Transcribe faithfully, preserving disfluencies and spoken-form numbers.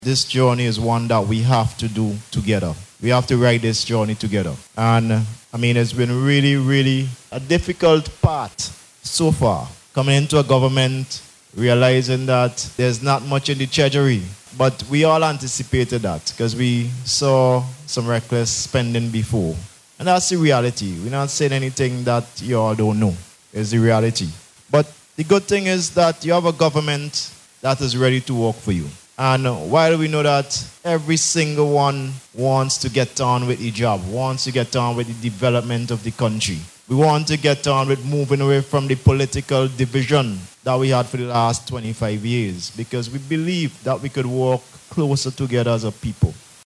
This journey is one that we have to do together. We have to ride this journey together. And uh, I mean, it's been really, really a difficult part so far. Coming into a government, realizing that there's not much in the treasury. But we all anticipated that because we saw some reckless spending before. And that's the reality. We're not saying anything that you all don't know. It's the reality. But the good thing is that you have a government that is ready to work for you. And while we know that every single one wants to get on with the job, wants to get on with the development of the country, we want to get on with moving away from the political division that we had for the last twenty-five years, because we believe that we could work closer together as a people.